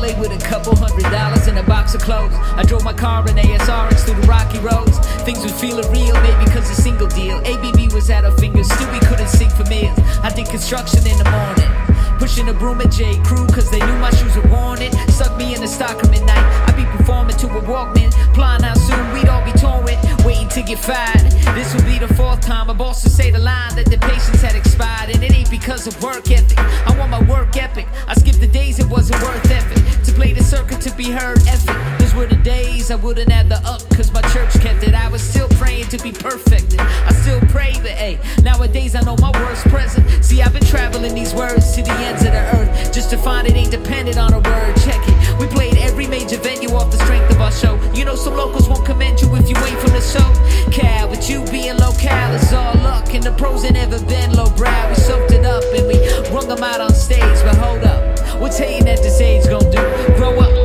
LA with a couple $100 and a box of clothes. I drove my car in ASRX through the rocky roads. Things was feeling real, maybe cause a single deal. ABB was at our fingers, still we couldn't sing for meals. I did construction in the morning, pushing a broom at J. Crew cause they knew my shoes were worn it. Stuck me in the Stockholm at night, I'd be performing to a Walkman, plotting how soon we'd all be touring, waiting to get fired. This would be the fourth time my boss would say the line that the patience had expired. And it ain't because of work ethic, I want my work epic. I skipped the days it wasn't worth effort to play the circuit to be heard effort. Those were the days I wouldn't add the up cause my church kept it. I was still praying to be perfected, I still pray but hey, nowadays I know my worst present. See I've been traveling these words to the ends of the earth just to find it ain't dependent on a word. Check it, we played every major venue off the strength of our show. You know some locals won't commend you if you ain't from the show. Cal, with you being local is all luck, and the pros ain't never been lowbrow. We soaked it up and we rung them out on stage. But hold up, what's hating at this age gon' do? Grow up.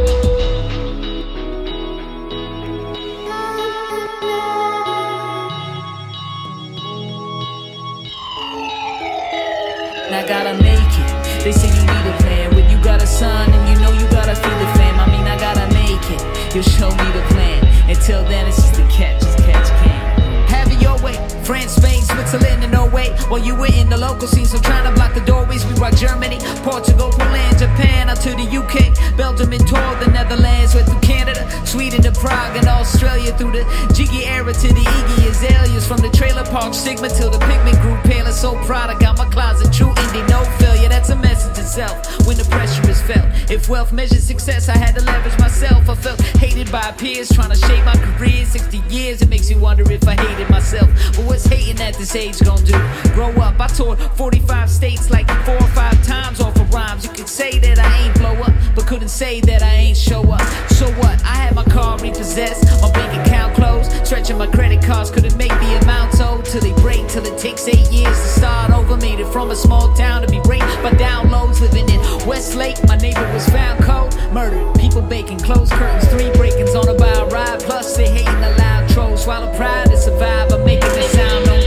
I gotta make it. They say you need a plan when you got a son and you know you gotta feed the fam. I mean I gotta make it. You'll show me the plan. Until then it's just a catch, can. Have it your way. France, Spain, Switzerland, and Norway. While you were in the local scene, so trying to block the doorways. We rock Germany, Portugal, Poland, Japan, out to the UK, Belgium and tour the Netherlands, went through Canada, Sweden to Prague and Australia, through the Jiggy era to the Iggy Azaleas, from the trailer park stigma till the pigment grew paler. So proud I got my closet, true indie, no failure. That's a message itself when the pressure is felt. If wealth measured success, I had to leverage myself. I felt hated by peers trying to shape my career. 60 years, it makes you wonder if I hated myself. But what's hating at this age gon' do? Grow up, I toured 45 states like 4 or 5 times off of rhymes. You could say that I ain't blow up, but couldn't say that I ain't show up. So what? I had my car repossessed, my bank account closed, stretching my credit cards, couldn't make the amounts owed till they break, till it takes 8 years to start over. Made it from a small town to be raped by downloads, living in Westlake. My neighbor was found cold, murdered, people baking, closed curtains, 3 break-ins on a bar ride, plus they hating the loud trolls. Swallow pride to survive, I'm making the sound known.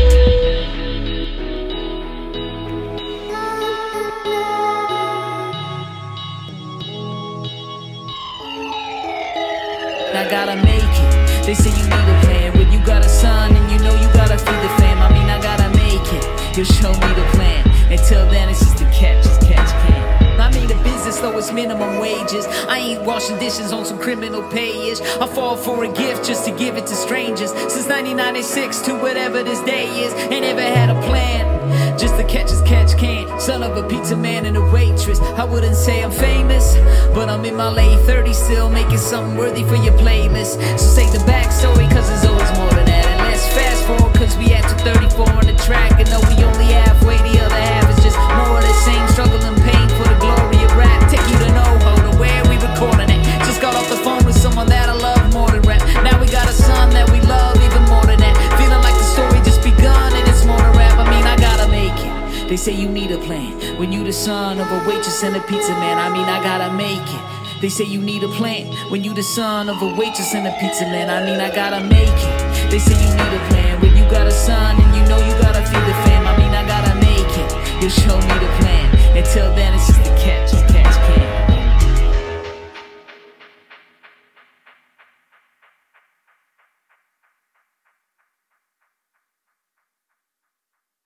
I gotta make it. They say you need a plan when you got a son and you know you gotta feed the fam. I mean I gotta make it. You'll show me the plan. Until then it's just a catch, can. I made a business though it's minimum wages. I ain't washing dishes on some criminal pay-ish. I fall for a gift just to give it to strangers. Since 1996 to whatever this day is, ain't never had a plan. Just to catch can. Son of a pizza man and a waitress. I wouldn't say I'm famous, but I'm in my late 30s still making something worthy for your playlist. So say the backstory cause there's always more than that. And let's fast forward cause we at 234 on the track. And though we only halfway, the other half is just more of the same. Struggle and pain for the glory of rap. Take you to NoHo, to where we recording it. Just got off the phone with someone that I love more than rap. Now we got a son that we love even more than that. Feeling like the story just begun and it's more than rap. I mean I gotta make it. They say you need a plan when you the son of a waitress and a pizza man. I mean I gotta make it. They say you need a plan when you the son of a waitress and a pizza man. I mean I gotta make it. They say you need a plan when you got a son and you know you gotta feed the fam. I mean I gotta make it. You'll show me the plan. Until then it's just a catch, can.